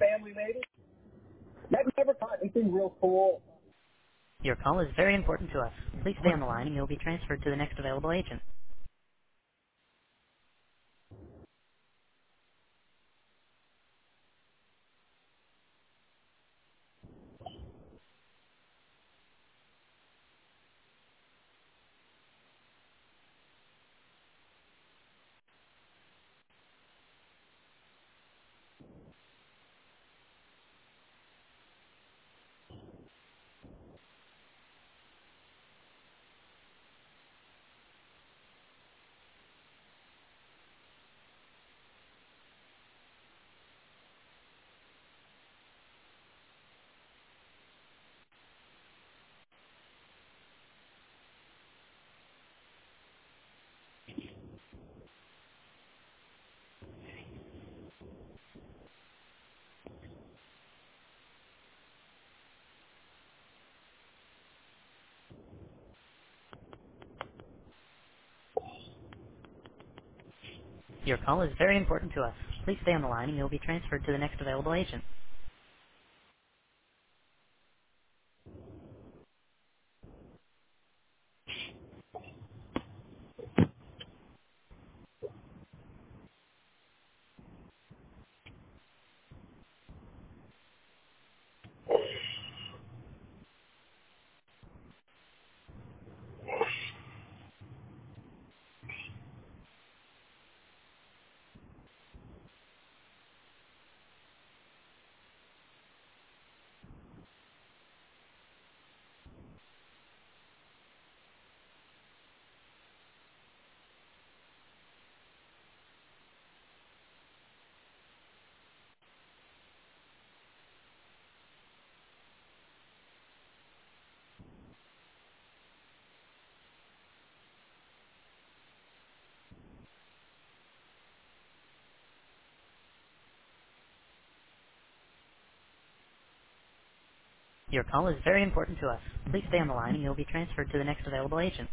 family maybe. I've never caught anything real cool. Your call is very important to us. Please stay on the line and you'll be transferred to the next available agent. Your call is very important to us. Please stay on the line and you'll be transferred to the next available agent. Your call is very important to us. Please stay on the line and you'll be transferred to the next available agent.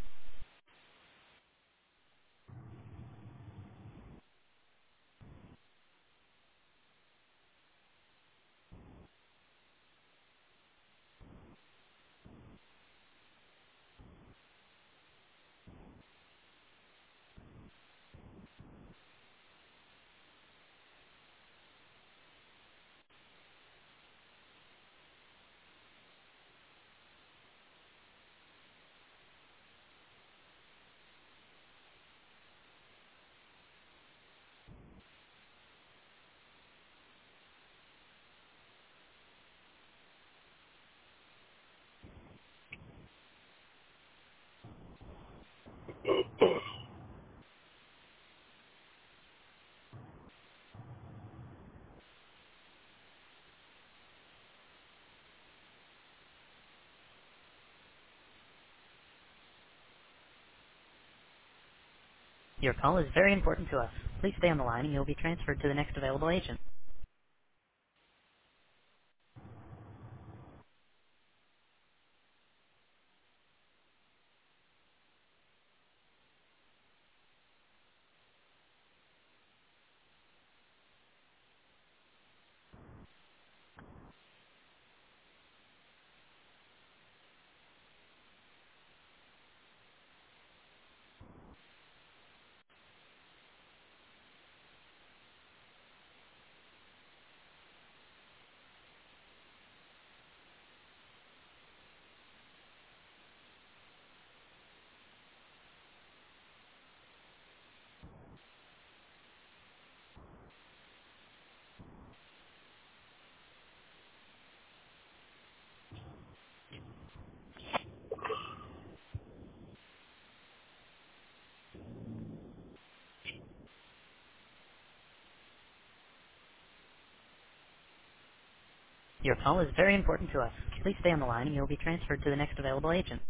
Your call is very important to us. Please stay on the line and you'll be transferred to the next available agent. Your call is very important to us. Please stay on the line and you'll be transferred to the next available agent.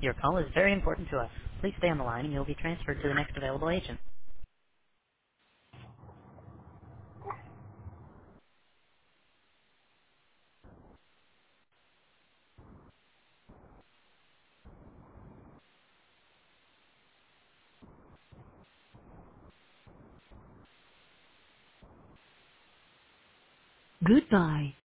Your call is very important to us. Please stay on the line and you'll be transferred to the next available agent. Goodbye.